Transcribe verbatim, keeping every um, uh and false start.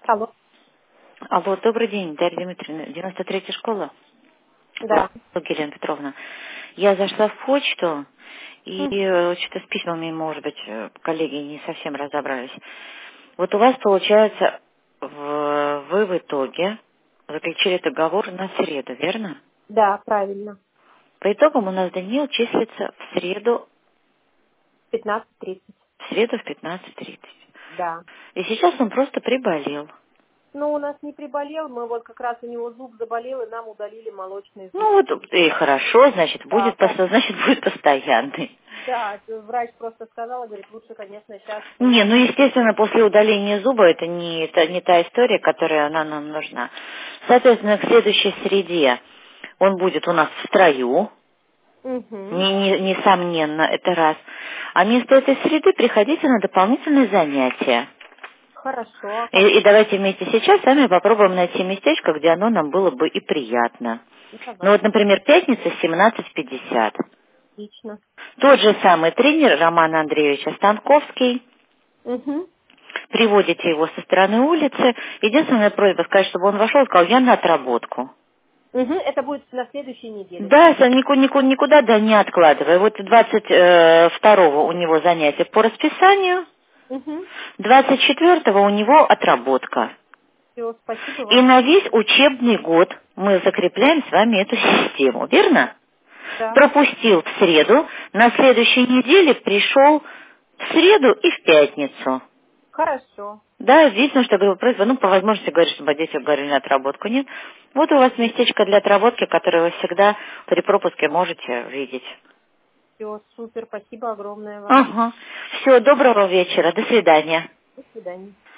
Алло. Алло, добрый день, Дарья Дмитриевна, девяносто третья школа. Да. Елена Петровна. Я зашла в почту, и М, э, что-то с письмами, может быть, э, коллеги не совсем разобрались. Вот у вас, получается, в- вы в итоге заключили договор на среду, верно? Да, правильно. По итогам у нас Даниил числится в среду, Пятнадцать тридцать. в среду в пятнадцать тридцать. Да. И сейчас он просто приболел. Ну, у нас не приболел, мы вот как раз у него зуб заболел, и нам удалили молочный зуб. Ну вот, и хорошо, значит, Да, будет, да. пос- значит, будет постоянный. Да, врач просто сказала, говорит, лучше, конечно, сейчас Не, на... ну естественно, после удаления зуба это не, это не та история, которая она нам нужна. Соответственно, к следующей среде он будет у нас в строю, Угу. не- не- несомненно, это раз. А вместо этой среды приходите на дополнительные занятия. Хорошо. А И, как? и давайте вместе сейчас сами попробуем найти местечко, где оно нам было бы и приятно. Ну вот, Давайте. например, пятница семнадцать пятьдесят. Отлично. Тот же самый тренер Роман Андреевич Останковский. Угу. Приводите его со стороны улицы. Единственная просьба сказать, чтобы он вошел и сказал, я на отработку. Угу. Это будет на следующей неделе, да? Да, са- нику- нику- никуда, да, не откладывай. Вот двадцать второго у него занятие по расписанию, Угу. двадцать четвертого у него отработка. Все, спасибо И вам. на весь учебный год мы закрепляем с вами эту систему, верно? Да. Пропустил в среду, на следующей неделе пришел в среду и в пятницу. Хорошо. Да, единственное, что говорю, просьба, ну, по возможности говорить, чтобы дети говорили на отработку. Нет. Вот у вас местечко для отработки, которое вы всегда при пропуске можете видеть. Все, супер, спасибо огромное вам. Ага. Все, доброго вечера. До свидания. До свидания.